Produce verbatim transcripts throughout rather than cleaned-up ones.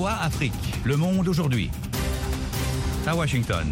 V O A Afrique, Le Monde aujourd'hui. À Washington.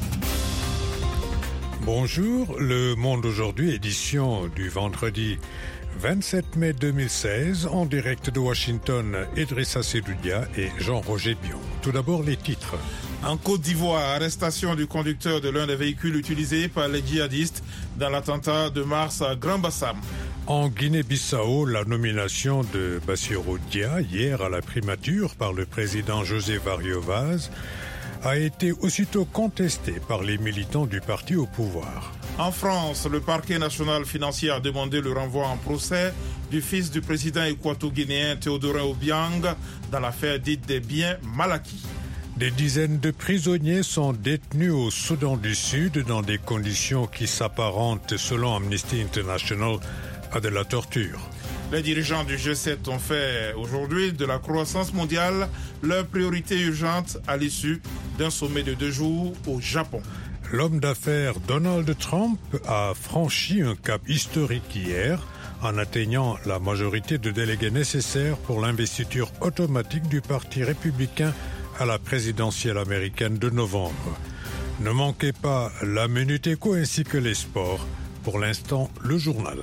Bonjour, Le Monde aujourd'hui, édition du vendredi vingt-sept mai deux mille seize, en direct de Washington, Idrissa Sedoudia et Jean-Roger Bion. Tout d'abord, les titres. En Côte d'Ivoire, arrestation du conducteur de l'un des véhicules utilisés par les djihadistes dans l'attentat de mars à Grand-Bassam. En Guinée-Bissau, la nomination de Bassirou Dia, hier à la primature par le président José Vario Vaz, a été aussitôt contestée par les militants du parti au pouvoir. En France, le parquet national financier a demandé le renvoi en procès du fils du président équato-guinéen Théodorin Obiang dans l'affaire dite des biens mal acquis. Des dizaines de prisonniers sont détenus au Soudan du Sud dans des conditions qui s'apparentent, selon Amnesty International, à de la torture. Les dirigeants du G sept ont fait aujourd'hui de la croissance mondiale leur priorité urgente à l'issue d'un sommet de deux jours au Japon. L'homme d'affaires Donald Trump a franchi un cap historique hier en atteignant la majorité de délégués nécessaires pour l'investiture automatique du Parti républicain à la présidentielle américaine de novembre. Ne manquez pas la Minute Éco ainsi que les sports. Pour l'instant, le journal.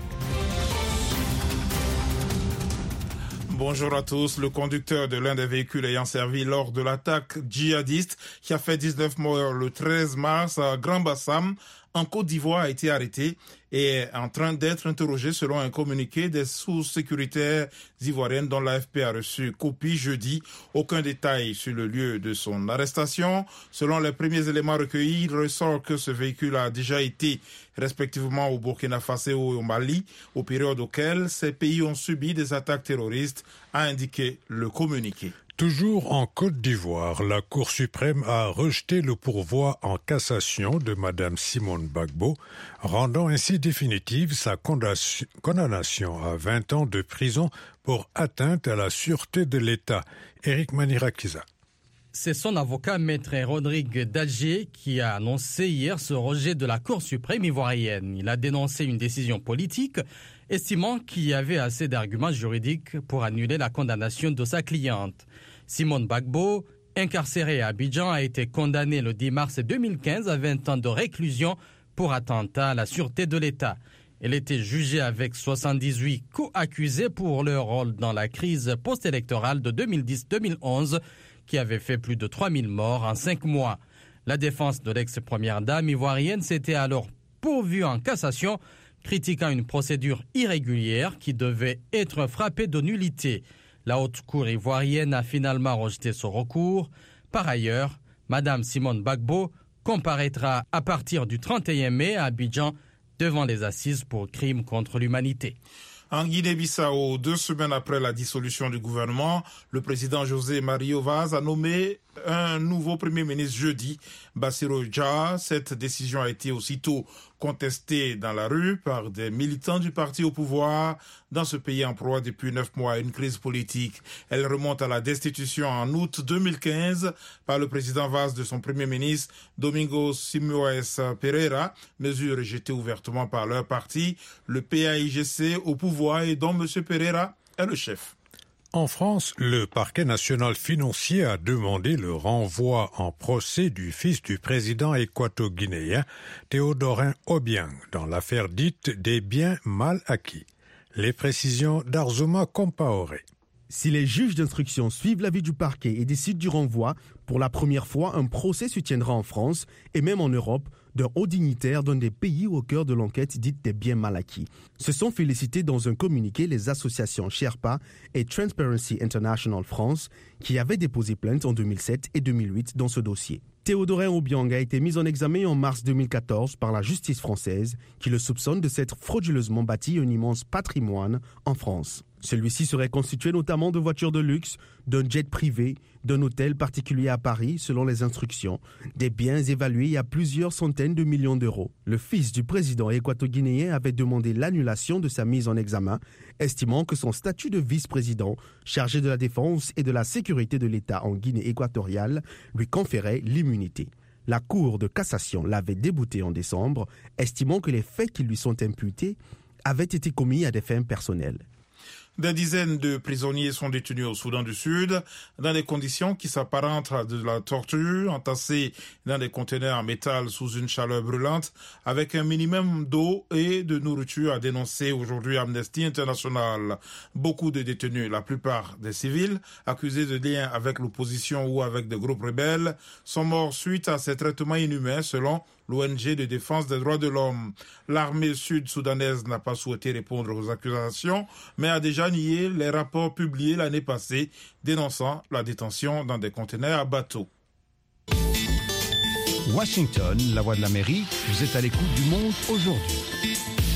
Bonjour à tous. Le conducteur de l'un des véhicules ayant servi lors de l'attaque djihadiste qui a fait dix-neuf morts le treize mars à Grand-Bassam, en Côte d'Ivoire, a été arrêté et est en train d'être interrogé selon un communiqué des sources sécuritaires ivoiriennes dont l'A F P a reçu copie jeudi. Aucun détail sur le lieu de son arrestation. Selon les premiers éléments recueillis, il ressort que ce véhicule a déjà été respectivement au Burkina Faso et au Mali, aux périodes auxquelles ces pays ont subi des attaques terroristes, a indiqué le communiqué. Toujours en Côte d'Ivoire, la Cour suprême a rejeté le pourvoi en cassation de Mme Simone Gbagbo, rendant ainsi définitive sa condamnation à vingt ans de prison pour atteinte à la sûreté de l'État. Éric Manirakiza. C'est son avocat, Maître Rodrigue Dalgé, qui a annoncé hier ce rejet de la Cour suprême ivoirienne. Il a dénoncé une décision politique, estimant qu'il y avait assez d'arguments juridiques pour annuler la condamnation de sa cliente. Simone Gbagbo, incarcérée à Abidjan, a été condamnée le dix mars deux mille quinze à vingt ans de réclusion pour attentat à la sûreté de l'État. Elle était jugée avec soixante-dix-huit co-accusés pour leur rôle dans la crise post-électorale de deux mille dix deux mille onze, qui avait fait plus de trois mille morts en cinq mois. La défense de l'ex-première dame ivoirienne s'était alors pourvue en cassation, critiquant une procédure irrégulière qui devait être frappée de nullité. La haute cour ivoirienne a finalement rejeté ce recours. Par ailleurs, Mme Simone Gbagbo comparaîtra à partir du trente et un mai à Abidjan devant les assises pour crimes contre l'humanité. En Guinée-Bissau, deux semaines après la dissolution du gouvernement, le président José Mario Vaz a nommé un nouveau premier ministre jeudi, Bassirou Dia. Cette décision a été aussitôt contestée dans la rue par des militants du parti au pouvoir dans ce pays en proie depuis neuf mois à une crise politique. Elle remonte à la destitution en août deux mille quinze par le président Vaz de son premier ministre Domingos Simoes Pereira, mesure rejetée ouvertement par leur parti, le P A I G C au pouvoir et dont M. Pereira est le chef. En France, le parquet national financier a demandé le renvoi en procès du fils du président équato-guinéen Théodorin Obiang dans l'affaire dite des biens mal acquis. Les précisions d'Arzouma Compaoré. Si les juges d'instruction suivent l'avis du parquet et décident du renvoi, pour la première fois, un procès se tiendra en France et même en Europe d'un haut dignitaire d'un des pays au cœur de l'enquête dite des biens mal acquis. Se sont félicités dans un communiqué les associations Sherpa et Transparency International France qui avaient déposé plainte en deux mille sept et deux mille huit dans ce dossier. Théodorin Obiang a été mis en examen en mars deux mille quatorze par la justice française qui le soupçonne de s'être frauduleusement bâti un immense patrimoine en France. Celui-ci serait constitué notamment de voitures de luxe, d'un jet privé, d'un hôtel particulier à Paris, selon les instructions, des biens évalués à plusieurs centaines de millions d'euros. Le fils du président équato-guinéen avait demandé l'annulation de sa mise en examen, estimant que son statut de vice-président, chargé de la défense et de la sécurité de l'État en Guinée équatoriale, lui conférait l'immunité. La Cour de cassation l'avait débouté en décembre, estimant que les faits qui lui sont imputés avaient été commis à des fins personnelles. Des dizaines de prisonniers sont détenus au Soudan du Sud dans des conditions qui s'apparentent à de la torture, entassés dans des conteneurs en métal sous une chaleur brûlante avec un minimum d'eau et de nourriture, a dénoncé aujourd'hui Amnesty International. Beaucoup de détenus, la plupart des civils, accusés de liens avec l'opposition ou avec des groupes rebelles, sont morts suite à ces traitements inhumains selon l'O N G de défense des droits de l'homme. L'armée sud-soudanaise n'a pas souhaité répondre aux accusations, mais a déjà nié les rapports publiés l'année passée dénonçant la détention dans des conteneurs à bateau. Washington, la voix de l'Amérique, vous êtes à l'écoute du monde aujourd'hui.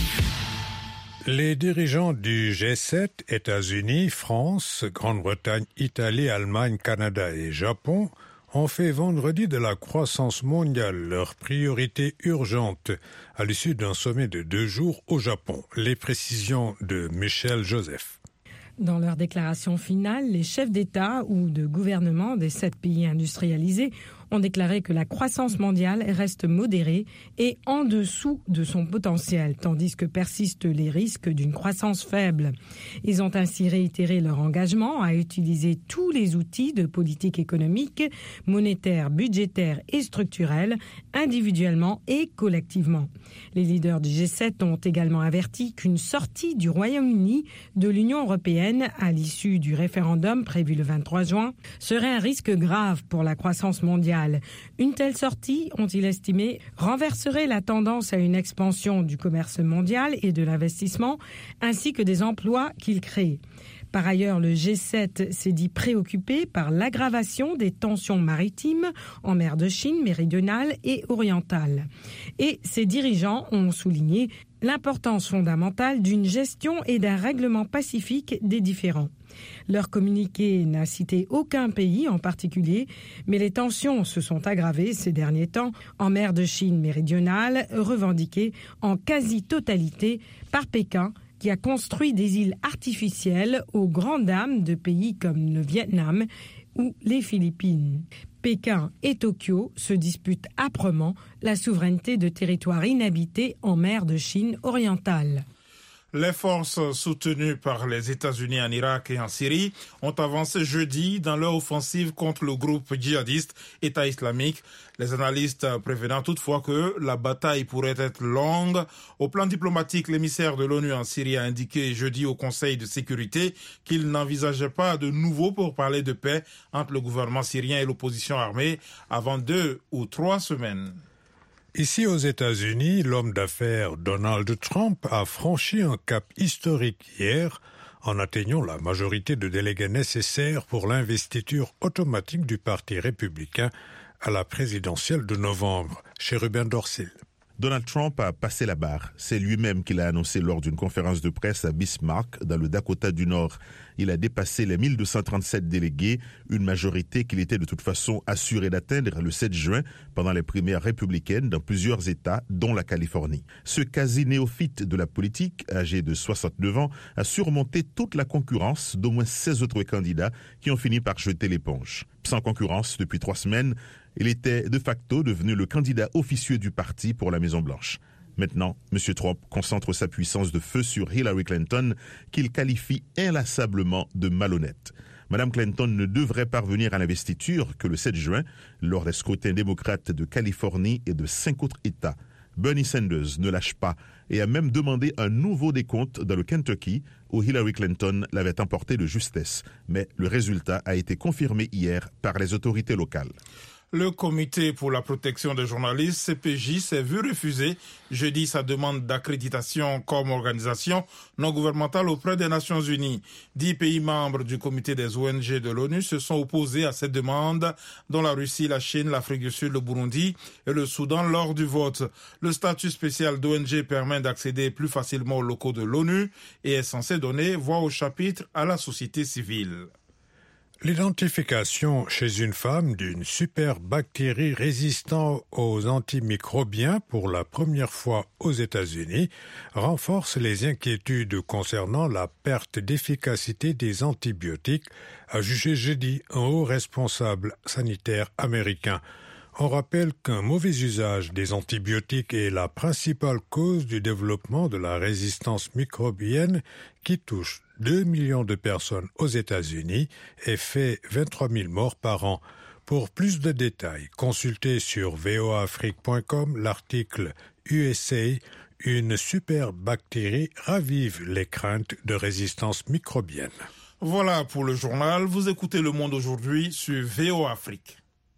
Les dirigeants du G sept, États-Unis, France, Grande-Bretagne, Italie, Allemagne, Canada et Japon, ont fait vendredi de la croissance mondiale leur priorité urgente à l'issue d'un sommet de deux jours au Japon. Les précisions de Michel Joseph. Dans leur déclaration finale, les chefs d'État ou de gouvernement des sept pays industrialisés ont déclaré que la croissance mondiale reste modérée et en dessous de son potentiel, tandis que persistent les risques d'une croissance faible. Ils ont ainsi réitéré leur engagement à utiliser tous les outils de politique économique, monétaire, budgétaire et structurelle, individuellement et collectivement. Les leaders du G sept ont également averti qu'une sortie du Royaume-Uni de l'Union européenne à l'issue du référendum prévu le vingt-trois juin serait un risque grave pour la croissance mondiale. Une telle sortie, ont-ils estimé, renverserait la tendance à une expansion du commerce mondial et de l'investissement, ainsi que des emplois qu'il crée. Par ailleurs, le G sept s'est dit préoccupé par l'aggravation des tensions maritimes en mer de Chine méridionale et orientale. Et ses dirigeants ont souligné l'importance fondamentale d'une gestion et d'un règlement pacifique des différends. Leur communiqué n'a cité aucun pays en particulier, mais les tensions se sont aggravées ces derniers temps en mer de Chine méridionale, revendiquée en quasi-totalité par Pékin, qui a construit des îles artificielles aux grandes dames de pays comme le Vietnam ou les Philippines. Pékin et Tokyo se disputent âprement la souveraineté de territoires inhabités en mer de Chine orientale. Les forces soutenues par les États-Unis en Irak et en Syrie ont avancé jeudi dans leur offensive contre le groupe djihadiste État islamique. Les analystes prévenant toutefois que la bataille pourrait être longue. Au plan diplomatique, l'émissaire de l'ONU en Syrie a indiqué jeudi au Conseil de sécurité qu'il n'envisageait pas de nouveau pourparlers de paix entre le gouvernement syrien et l'opposition armée avant deux ou trois semaines. Ici aux États-Unis, l'homme d'affaires Donald Trump a franchi un cap historique hier en atteignant la majorité de délégués nécessaires pour l'investiture automatique du Parti républicain à la présidentielle de novembre, chez Ruben Dorsil. Donald Trump a passé la barre. C'est lui-même qui l'a annoncé lors d'une conférence de presse à Bismarck, dans le Dakota du Nord. Il a dépassé les mille deux cent trente-sept délégués, une majorité qu'il était de toute façon assuré d'atteindre le sept juin pendant les primaires républicaines dans plusieurs États, dont la Californie. Ce quasi-néophyte de la politique, âgé de soixante-neuf ans, a surmonté toute la concurrence d'au moins seize autres candidats qui ont fini par jeter l'éponge. Sans concurrence depuis trois semaines, il était de facto devenu le candidat officieux du parti pour la Maison-Blanche. Maintenant, M. Trump concentre sa puissance de feu sur Hillary Clinton, qu'il qualifie inlassablement de malhonnête. Mme Clinton ne devrait parvenir à l'investiture que le sept juin, lors des scrutins démocrates de Californie et de cinq autres États. Bernie Sanders ne lâche pas et a même demandé un nouveau décompte dans le Kentucky, où Hillary Clinton l'avait emporté de justesse. Mais le résultat a été confirmé hier par les autorités locales. Le Comité pour la protection des journalistes, C P J, s'est vu refuser jeudi sa demande d'accréditation comme organisation non gouvernementale auprès des Nations Unies. Dix pays membres du Comité des O N G de l'ONU se sont opposés à cette demande, dont la Russie, la Chine, l'Afrique du Sud, le Burundi et le Soudan lors du vote. Le statut spécial d'O N G permet d'accéder plus facilement aux locaux de l'ONU et est censé donner voix au chapitre à la société civile. L'identification chez une femme d'une superbactérie résistant aux antimicrobiens pour la première fois aux États-Unis renforce les inquiétudes concernant la perte d'efficacité des antibiotiques, a jugé jeudi un haut responsable sanitaire américain. On rappelle qu'un mauvais usage des antibiotiques est la principale cause du développement de la résistance microbienne qui touche deux millions de personnes aux États-Unis et fait vingt-trois mille morts par an. Pour plus de détails, consultez sur v o a afrique point com l'article U S A, une super bactérie ravive les craintes de résistance microbienne. Voilà pour le journal. Vous écoutez Le Monde aujourd'hui sur V O A Afrique.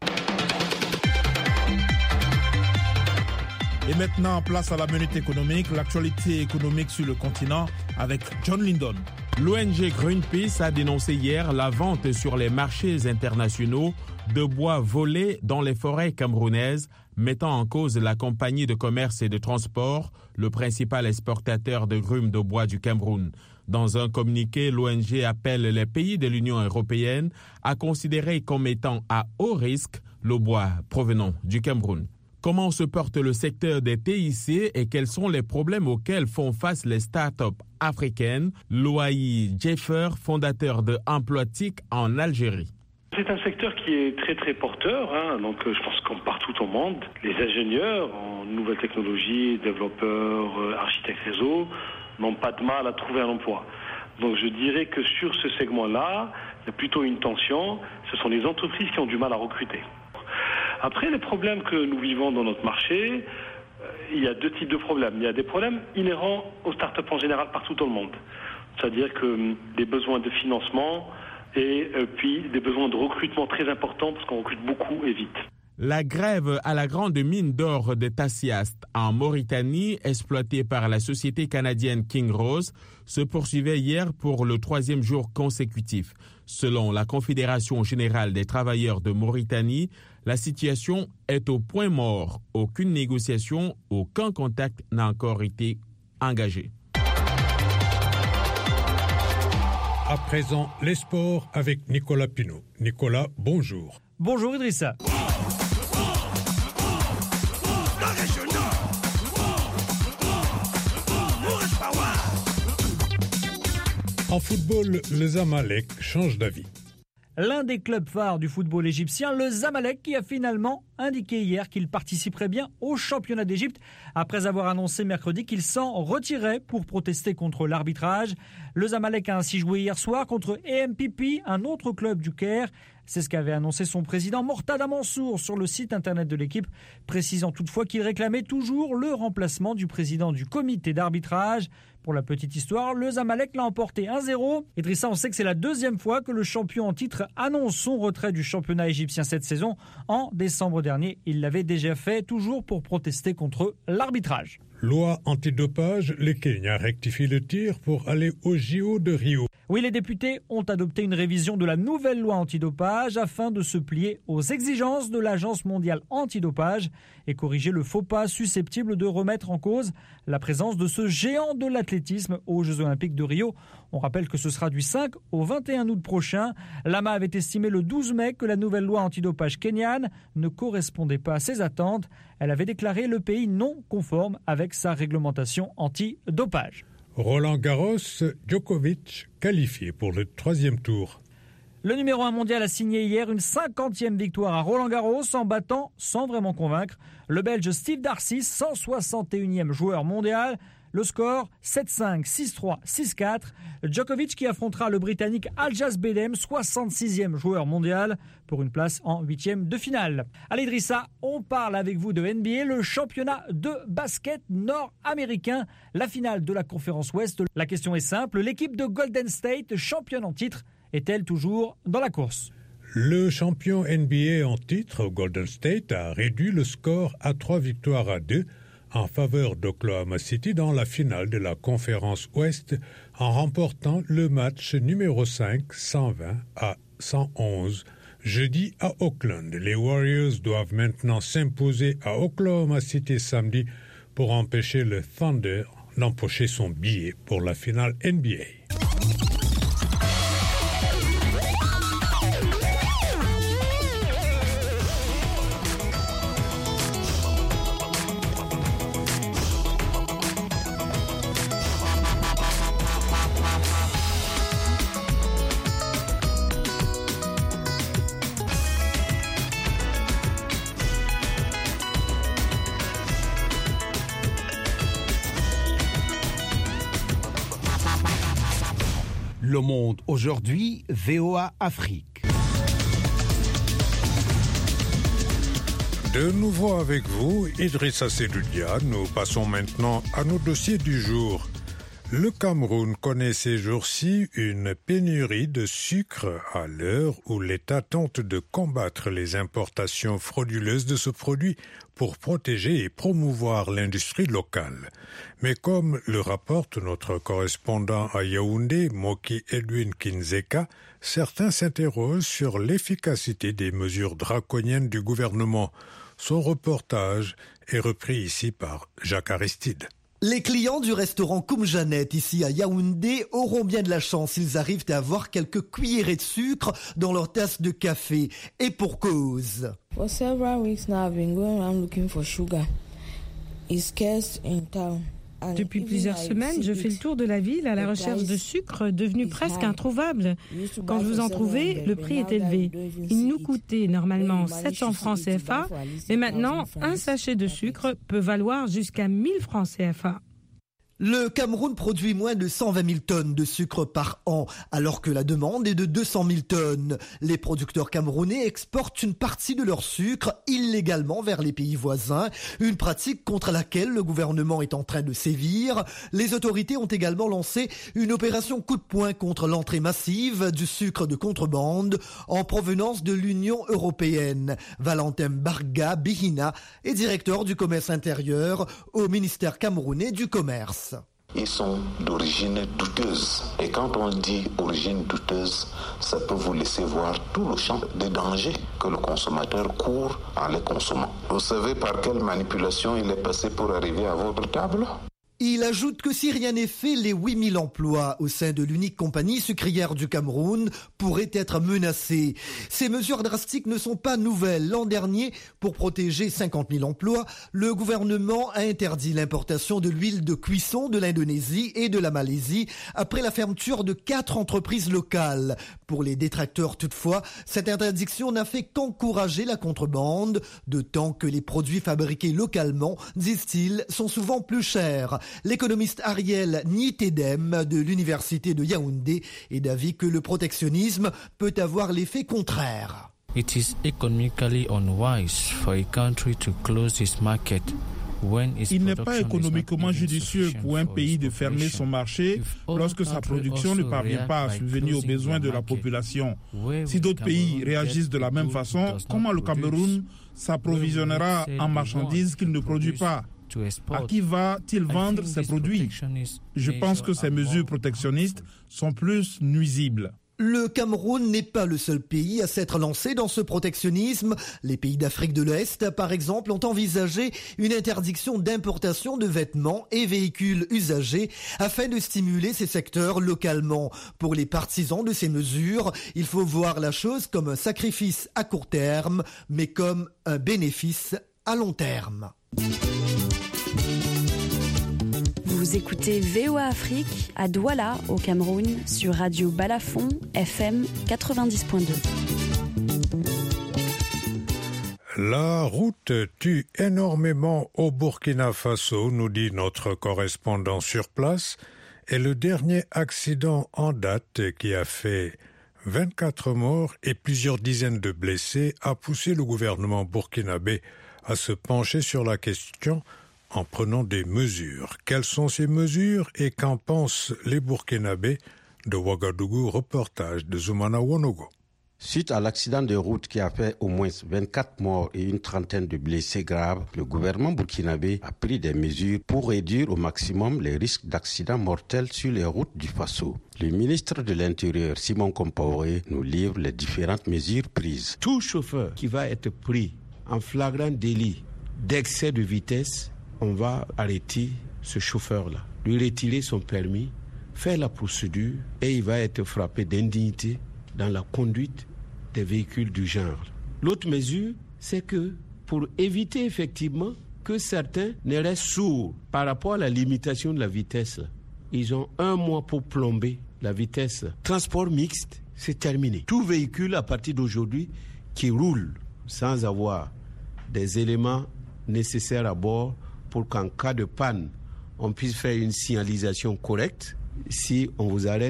Et maintenant, place à la minute économique, l'actualité économique sur le continent avec John Lindon. L'O N G Greenpeace a dénoncé hier la vente sur les marchés internationaux de bois volé dans les forêts camerounaises, mettant en cause la compagnie de commerce et de transport, le principal exportateur de grumes de bois du Cameroun. Dans un communiqué, l'O N G appelle les pays de l'Union européenne à considérer comme étant à haut risque le bois provenant du Cameroun. Comment se porte le secteur des T I C et quels sont les problèmes auxquels font face les start-up africaines? Loaï Jeffer, fondateur de Emploitic en Algérie. C'est un secteur qui est très très porteur, hein. Donc je pense comme partout au monde, les ingénieurs en nouvelles technologies, développeurs, euh, architectes réseau n'ont pas de mal à trouver un emploi. Donc je dirais que sur ce segment-là, il y a plutôt une tension, ce sont les entreprises qui ont du mal à recruter. Après, les problèmes que nous vivons dans notre marché, euh, il y a deux types de problèmes. Il y a des problèmes inhérents aux startups en général partout dans le monde. C'est-à-dire que euh, des besoins de financement et euh, puis des besoins de recrutement très importants parce qu'on recrute beaucoup et vite. La grève à la grande mine d'or de Tassiast en Mauritanie, exploitée par la société canadienne Kinross, se poursuivait hier pour le troisième jour consécutif. Selon la Confédération générale des travailleurs de Mauritanie, la situation est au point mort. Aucune négociation, aucun contact n'a encore été engagé. À présent, les sports avec Nicolas Pinault. Nicolas, bonjour. Bonjour Idrissa. En football, le Zamalek change d'avis. L'un des clubs phares du football égyptien, le Zamalek, qui a finalement indiqué hier qu'il participerait bien au championnat d'Égypte après avoir annoncé mercredi qu'il s'en retirait pour protester contre l'arbitrage. Le Zamalek a ainsi joué hier soir contre A M P P, un autre club du Caire. C'est ce qu'avait annoncé son président Mortada Mansour sur le site internet de l'équipe, précisant toutefois qu'il réclamait toujours le remplacement du président du comité d'arbitrage. Pour la petite histoire, le Zamalek l'a emporté un zéro. Idrissa, on sait que c'est la deuxième fois que le champion en titre annonce son retrait du championnat égyptien cette saison. En décembre dernier, il l'avait déjà fait, toujours pour protester contre l'arbitrage. Loi antidopage, le Kenya rectifie le tir pour aller au J O de Rio. Oui, les députés ont adopté une révision de la nouvelle loi antidopage afin de se plier aux exigences de l'Agence mondiale antidopage et corriger le faux pas susceptible de remettre en cause la présence de ce géant de l'athlétisme aux Jeux Olympiques de Rio. On rappelle que ce sera du cinq au vingt et un août prochain. L'A M A avait estimé le douze mai que la nouvelle loi antidopage kenyane ne correspondait pas à ses attentes. Elle avait déclaré le pays non conforme avec sa réglementation antidopage. Roland Garros, Djokovic qualifié pour le troisième tour. Le numéro un mondial a signé hier une cinquantième victoire à Roland Garros en battant, sans vraiment convaincre, le Belge Steve Darcis, cent soixante et unième joueur mondial. Le score, sept cinq, six trois, six quatre. Djokovic qui affrontera le Britannique Aljaz Bedem, soixante-sixième joueur mondial, pour une place en huitième de finale. Allez Idrissa, on parle avec vous de N B A, le championnat de basket nord-américain, la finale de la conférence Ouest. La question est simple, l'équipe de Golden State, championne en titre, est-elle toujours dans la course ? Le champion N B A en titre, Golden State, a réduit le score à trois victoires à deux en faveur d'Oklahoma City dans la finale de la conférence Ouest en remportant le match numéro cinq, cent vingt à cent onze. Jeudi à Oakland, les Warriors doivent maintenant s'imposer à Oklahoma City samedi pour empêcher le Thunder d'empocher son billet pour la finale N B A. Le Monde aujourd'hui, V O A Afrique. De nouveau avec vous, Idrissa Seloudia. Nous passons maintenant à nos dossiers du jour. Le Cameroun connaît ces jours-ci une pénurie de sucre à l'heure où l'État tente de combattre les importations frauduleuses de ce produit pour protéger et promouvoir l'industrie locale. Mais comme le rapporte notre correspondant à Yaoundé, Moki Edwin Kinzeka, certains s'interrogent sur l'efficacité des mesures draconiennes du gouvernement. Son reportage est repris ici par Jacques Aristide. Les clients du restaurant Koum Jeannette, ici à Yaoundé, auront bien de la chance s'ils arrivent à avoir quelques cuillerées de sucre dans leur tasse de café. Et pour cause. For several weeks now, I've been going around looking for sugar. It's scarce in town. Depuis plusieurs semaines, je fais le tour de la ville à la recherche de sucre devenu presque introuvable. Quand je vous en trouvais, le prix est élevé. Il nous coûtait normalement sept cents francs C F A, mais maintenant, un sachet de sucre peut valoir jusqu'à mille francs C F A. Le Cameroun produit moins de cent vingt mille tonnes de sucre par an, alors que la demande est de deux cent mille tonnes. Les producteurs camerounais exportent une partie de leur sucre illégalement vers les pays voisins, une pratique contre laquelle le gouvernement est en train de sévir. Les autorités ont également lancé une opération coup de poing contre l'entrée massive du sucre de contrebande en provenance de l'Union européenne. Valentin Barga Bihina est directeur du commerce intérieur au ministère camerounais du commerce. Ils sont d'origine douteuse. Et quand on dit origine douteuse, ça peut vous laisser voir tout le champ des dangers que le consommateur court en les consommant. Vous savez par quelle manipulation il est passé pour arriver à votre table ? Il ajoute que si rien n'est fait, les huit mille emplois au sein de l'unique compagnie sucrière du Cameroun pourraient être menacés. Ces mesures drastiques ne sont pas nouvelles. L'an dernier, pour protéger cinquante mille emplois, le gouvernement a interdit l'importation de l'huile de cuisson de l'Indonésie et de la Malaisie après la fermeture de quatre entreprises locales. Pour les détracteurs toutefois, cette interdiction n'a fait qu'encourager la contrebande, d'autant que les produits fabriqués localement, disent-ils, sont souvent plus chers. L'économiste Ariel Nietedem de l'université de Yaoundé est d'avis que le protectionnisme peut avoir l'effet contraire. It is economically unwise for a country to close its market. Il n'est pas économiquement judicieux pour un pays de fermer son marché lorsque sa production ne parvient pas à subvenir aux besoins de la population. Si d'autres pays réagissent de la même façon, comment le Cameroun s'approvisionnera en marchandises qu'il ne produit pas ? À qui va-t-il vendre ses produits ? Je pense que ces mesures protectionnistes sont plus nuisibles. Le Cameroun n'est pas le seul pays à s'être lancé dans ce protectionnisme. Les pays d'Afrique de l'Est, par exemple, ont envisagé une interdiction d'importation de vêtements et véhicules usagés afin de stimuler ces secteurs localement. Pour les partisans de ces mesures, il faut voir la chose comme un sacrifice à court terme, mais comme un bénéfice à long terme. Vous écoutez V O A Afrique à Douala, au Cameroun, sur Radio Balafon, F M quatre-vingt-dix point deux. La route tue énormément au Burkina Faso, nous dit notre correspondant sur place, et le dernier accident en date qui a fait vingt-quatre morts et plusieurs dizaines de blessés a poussé le gouvernement burkinabé à se pencher sur la question en prenant des mesures. Quelles sont ces mesures et qu'en pensent les Burkinabés? De Ouagadougou, reportage de Zoumana Wonogo. Suite à l'accident de route qui a fait au moins vingt-quatre morts et une trentaine de blessés graves, le gouvernement burkinabé a pris des mesures pour réduire au maximum les risques d'accidents mortels sur les routes du Faso. Le ministre de l'Intérieur, Simon Compaoré, nous livre les différentes mesures prises. Tout chauffeur qui va être pris en flagrant délit d'excès de vitesse, on va arrêter ce chauffeur-là, lui retirer son permis, faire la procédure et il va être frappé d'indignité dans la conduite des véhicules du genre. L'autre mesure, c'est que pour éviter effectivement que certains ne restent sourds par rapport à la limitation de la vitesse, ils ont un mois pour plomber la vitesse. Transport mixte, c'est terminé. Tout véhicule à partir d'aujourd'hui qui roule sans avoir des éléments nécessaires à bord pour qu'en cas de panne, on puisse faire une signalisation correcte. Si on vous arrête,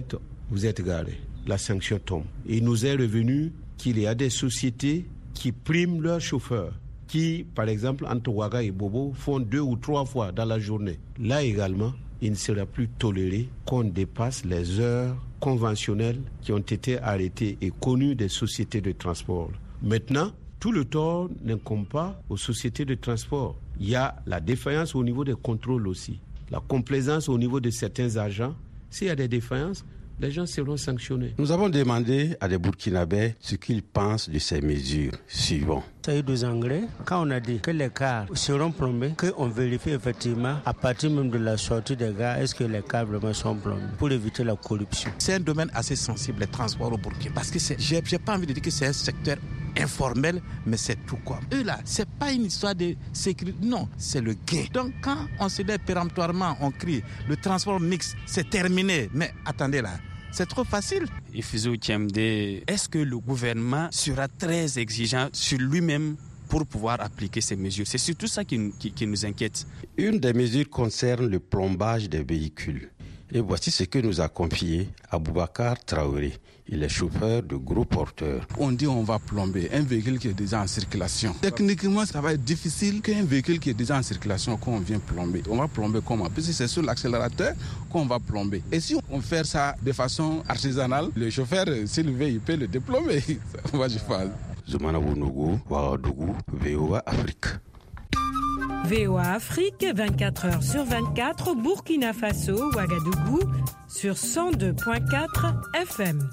vous êtes garé. La sanction tombe. Il nous est revenu qu'il y a des sociétés qui priment leurs chauffeurs, qui, par exemple, entre Ouaga et Bobo, font deux ou trois fois dans la journée. Là également, il ne sera plus toléré qu'on dépasse les heures conventionnelles qui ont été arrêtées et connues des sociétés de transport. Maintenant, tout le tort n'incombe pas aux sociétés de transport. Il y a la défaillance au niveau des contrôles aussi, la complaisance au niveau de certains agents. S'il y a des défaillances, les gens seront sanctionnés. Nous avons demandé à des Burkinabés ce qu'ils pensent de ces mesures suivantes. Ça a eu deux engrais. Quand on a dit que les cars seront plombés, qu'on vérifie effectivement à partir même de la sortie des gars, est-ce que les cars vraiment sont plombés pour éviter la corruption. C'est un domaine assez sensible, les transports au Burkina. Parce que c'est, j'ai, j'ai pas envie de dire que c'est un secteur informel, mais c'est tout quoi. Eux là, c'est pas une histoire de sécurité, non, c'est le gain. Donc quand on se lève péremptoirement, on crie, le transport mixte, c'est terminé. Mais attendez là, c'est trop facile. Est-ce que le gouvernement sera très exigeant sur lui-même pour pouvoir appliquer ces mesures? C'est surtout ça qui, qui, qui nous inquiète. Une des mesures concerne le plombage des véhicules. Et voici ce que nous a confié Aboubacar Traoré. Il est chauffeur de gros porteurs. On dit on va plomber un véhicule qui est déjà en circulation. Techniquement, ça va être difficile qu'un véhicule qui est déjà en circulation qu'on vient plomber. On va plomber comment? Puisque c'est sur l'accélérateur qu'on va plomber. Et si on fait ça de façon artisanale, le chauffeur, s'il veut, il peut le déplomber. Moi, je pense. Zoumana Bounougou, Ouagadougou, V O A Afrique. V O A Afrique, vingt-quatre heures sur vingt-quatre, Burkina Faso, Ouagadougou, sur cent deux virgule quatre F M.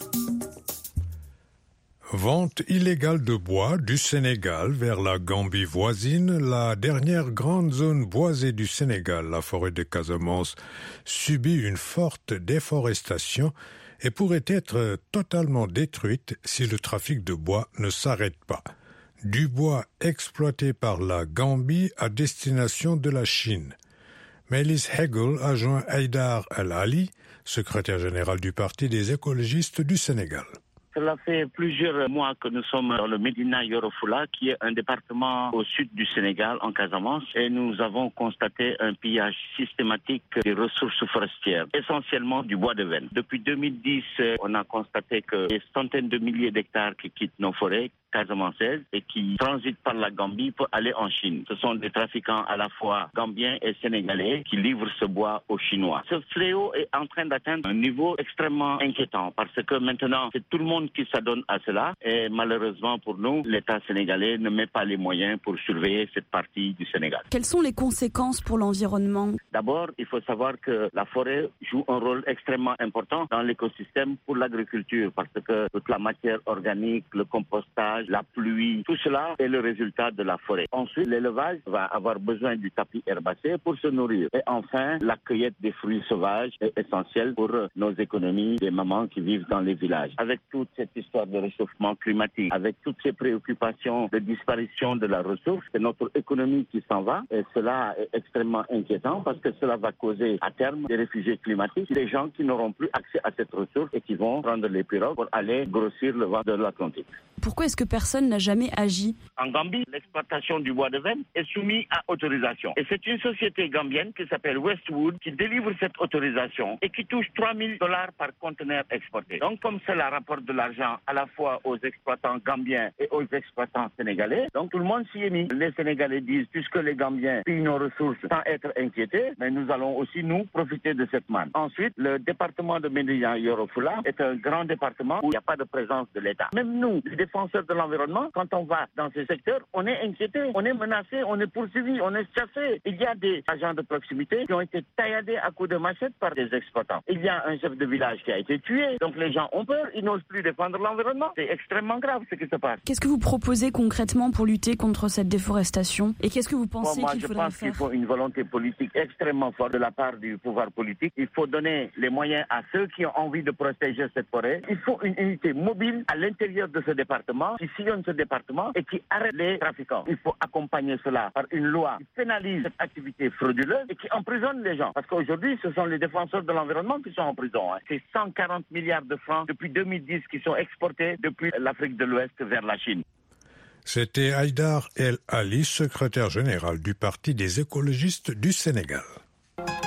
Vente illégale de bois du Sénégal vers la Gambie voisine, la dernière grande zone boisée du Sénégal, la forêt de Casamance, subit une forte déforestation et pourrait être totalement détruite si le trafic de bois ne s'arrête pas. Du bois exploité par la Gambie à destination de la Chine. Melis Hegel a joint Haïdar El-Ali, secrétaire général du Parti des écologistes du Sénégal. Cela fait plusieurs mois que nous sommes dans le Médina Yoro Fula, qui est un département au sud du Sénégal, en Casamance, et nous avons constaté un pillage systématique des ressources forestières, essentiellement du bois de veine. Depuis deux mille dix, on a constaté que des centaines de milliers d'hectares qui quittent nos forêts casamançaises et qui transitent par la Gambie pour aller en Chine. Ce sont des trafiquants à la fois gambiens et sénégalais qui livrent ce bois aux Chinois. Ce fléau est en train d'atteindre un niveau extrêmement inquiétant parce que maintenant, c'est tout le monde qui s'adonne à cela et malheureusement pour nous, l'État sénégalais ne met pas les moyens pour surveiller cette partie du Sénégal. Quelles sont les conséquences pour l'environnement? D'abord, il faut savoir que la forêt joue un rôle extrêmement important dans l'écosystème pour l'agriculture parce que toute la matière organique, le compostage, la pluie, tout cela est le résultat de la forêt. Ensuite, l'élevage va avoir besoin du tapis herbacé pour se nourrir. Et enfin, la cueillette des fruits sauvages est essentielle pour nos économies des mamans qui vivent dans les villages. Avec toute cette histoire de réchauffement climatique, avec toutes ces préoccupations de disparition de la ressource, c'est notre économie qui s'en va et cela est extrêmement inquiétant parce que cela va causer à terme des réfugiés climatiques, des gens qui n'auront plus accès à cette ressource et qui vont prendre les pirogues pour aller grossir le vent de l'Atlantique. Pourquoi est-ce que personne n'a jamais agi? En Gambie, l'exploitation du bois de veine est soumise à autorisation. Et c'est une société gambienne qui s'appelle Westwood qui délivre cette autorisation et qui touche trois mille dollars par conteneur exporté. Donc comme cela rapporte de l'argent à la fois aux exploitants gambiens et aux exploitants sénégalais, donc tout le monde s'y est mis. Les Sénégalais disent, puisque les Gambiens pillent nos ressources sans être inquiétés, mais nous allons aussi nous profiter de cette manne. Ensuite, le département de Médina Yoro Fula est un grand département où il n'y a pas de présence de l'État. Même nous, les défenseurs de l'environnement, quand on va dans ces secteurs, on est inquiété, on est menacé, on est poursuivi, on est chassé. Il y a des agents de proximité qui ont été tailladés à coups de machette par des exploitants. Il y a un chef de village qui a été tué, donc les gens ont peur, ils n'osent plus défendre l'environnement. C'est extrêmement grave ce qui se passe. Qu'est-ce que vous proposez concrètement pour lutter contre cette déforestation? Et qu'est-ce que vous pensez bon, moi, qu'il faudrait faire? Moi, je pense qu'il faut une volonté politique extrêmement forte de la part du pouvoir politique. Il faut donner les moyens à ceux qui ont envie de protéger cette forêt. Il faut une unité mobile à l'intérieur de ce département qui sillonne ce département et qui arrête les trafiquants. Il faut accompagner cela par une loi qui pénalise cette activité frauduleuse et qui emprisonne les gens. Parce qu'aujourd'hui, ce sont les défenseurs de l'environnement qui sont en prison. Hein. C'est cent quarante milliards de francs depuis deux mille dix qui sont exportés depuis l'Afrique de l'Ouest vers la Chine. C'était Haïdar El-Ali, secrétaire général du Parti des écologistes du Sénégal.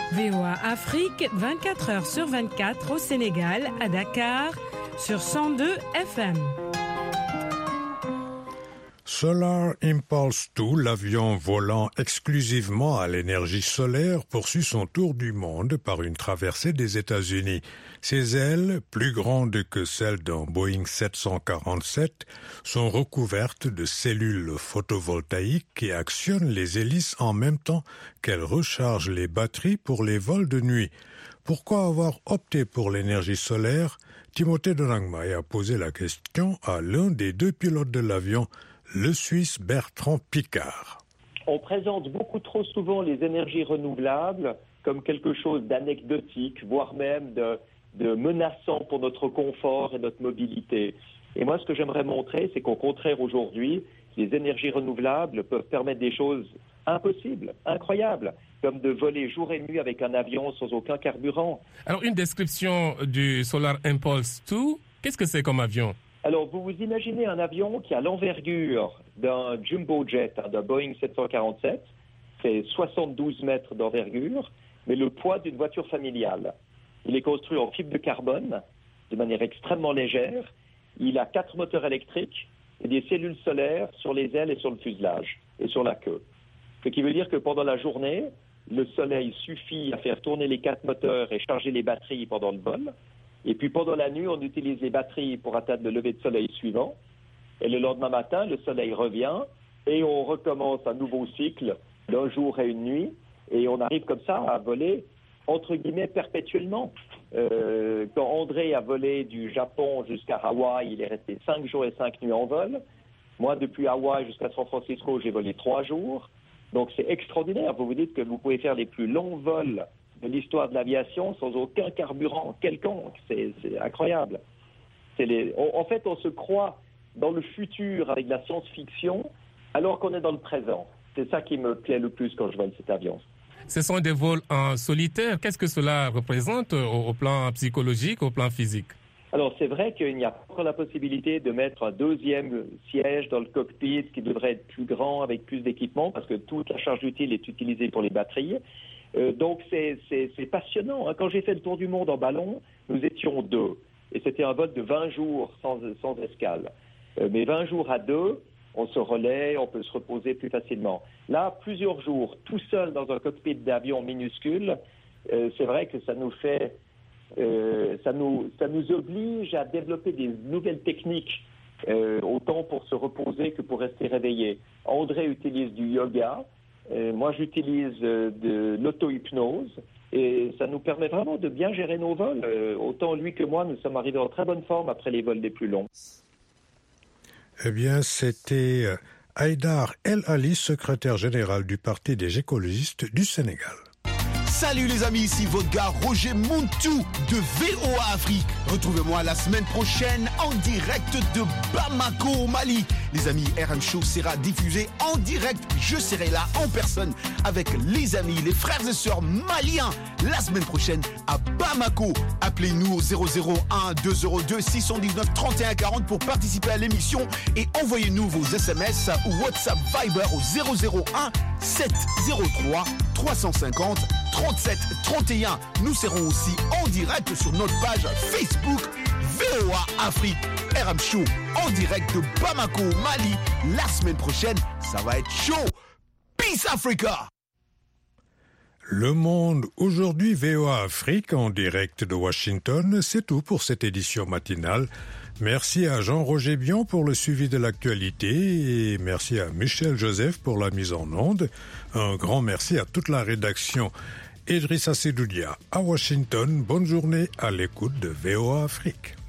V O A Afrique, vingt-quatre heures sur vingt-quatre au Sénégal, à Dakar, sur cent deux F M. Solar Impulse deux, l'avion volant exclusivement à l'énergie solaire, poursuit son tour du monde par une traversée des États-Unis. Ses ailes, plus grandes que celles d'un Boeing sept cent quarante-sept, sont recouvertes de cellules photovoltaïques qui actionnent les hélices en même temps qu'elles rechargent les batteries pour les vols de nuit. Pourquoi avoir opté pour l'énergie solaire? Timothée Donangmaï a posé la question à l'un des deux pilotes de l'avion, le Suisse Bertrand Piccard. On présente beaucoup trop souvent les énergies renouvelables comme quelque chose d'anecdotique, voire même de, de menaçant pour notre confort et notre mobilité. Et moi, ce que j'aimerais montrer, c'est qu'au contraire, aujourd'hui, les énergies renouvelables peuvent permettre des choses impossibles, incroyables, comme de voler jour et nuit avec un avion sans aucun carburant. Alors, une description du Solar Impulse deux, qu'est-ce que c'est comme avion? Alors, vous vous imaginez un avion qui a l'envergure d'un jumbo jet, hein, d'un Boeing sept cent quarante-sept, c'est soixante-douze mètres d'envergure, mais le poids d'une voiture familiale. Il est construit en fibre de carbone, de manière extrêmement légère. Il a quatre moteurs électriques et des cellules solaires sur les ailes et sur le fuselage et sur la queue. Ce qui veut dire que pendant la journée, le soleil suffit à faire tourner les quatre moteurs et charger les batteries pendant le vol. Et puis pendant la nuit, on utilise les batteries pour atteindre le lever de soleil suivant. Et le lendemain matin, le soleil revient et on recommence un nouveau cycle d'un jour et une nuit. Et on arrive comme ça à voler, entre guillemets, perpétuellement. Euh, quand André a volé du Japon jusqu'à Hawaï, il est resté cinq jours et cinq nuits en vol. Moi, depuis Hawaï jusqu'à San Francisco, j'ai volé trois jours. Donc c'est extraordinaire. Vous vous dites que vous pouvez faire les plus longs vols de l'histoire de l'aviation sans aucun carburant quelconque. C'est, c'est incroyable. C'est les... on, en fait, on se croit dans le futur avec la science-fiction alors qu'on est dans le présent. C'est ça qui me plaît le plus quand je vole cet avion. Ce sont des vols en solitaire. Qu'est-ce que cela représente au, au plan psychologique, au plan physique? Alors, c'est vrai qu'il n'y a pas la possibilité de mettre un deuxième siège dans le cockpit qui devrait être plus grand avec plus d'équipement parce que toute la charge utile est utilisée pour les batteries. Euh, donc, c'est, c'est, c'est passionnant. Hein. Quand j'ai fait le tour du monde en ballon, nous étions deux. Et c'était un vol de vingt jours sans, sans escale. Euh, mais vingt jours à deux, on se relaie, on peut se reposer plus facilement. Là, plusieurs jours, tout seul dans un cockpit d'avion minuscule, euh, c'est vrai que ça nous fait... Euh, ça nous, ça nous oblige à développer des nouvelles techniques, euh, autant pour se reposer que pour rester réveillé. André utilise du yoga, euh, moi j'utilise euh, de l'auto-hypnose, et ça nous permet vraiment de bien gérer nos vols. Euh, autant lui que moi, nous sommes arrivés en très bonne forme après les vols les plus longs. Eh bien, c'était Haïdar El Ali, secrétaire général du Parti des écologistes du Sénégal. Salut les amis, ici votre gars Roger Montou de V O A Afrique. Retrouvez-moi la semaine prochaine en direct de Bamako au Mali. Les amis, R M Show sera diffusé en direct. Je serai là en personne avec les amis, les frères et sœurs maliens la semaine prochaine à Bamako. Appelez-nous au zéro zéro un deux zéro deux six un neuf trois un quatre zéro pour participer à l'émission et envoyez-nous vos S M S ou WhatsApp Viber au zéro zéro un sept zéro trois trois cent cinquante trente-sept trente et un. Nous serons aussi en direct sur notre page Facebook V O A Afrique. R M Show en direct de Bamako, Mali. La semaine prochaine, ça va être chaud. Peace Africa. Le Monde aujourd'hui, V O A Afrique en direct de Washington. C'est tout pour cette édition matinale. Merci à Jean-Roger Bion pour le suivi de l'actualité et merci à Michel Joseph pour la mise en onde. Un grand merci à toute la rédaction. Idrissa Sedoudia à Washington. Bonne journée à l'écoute de V O A Afrique.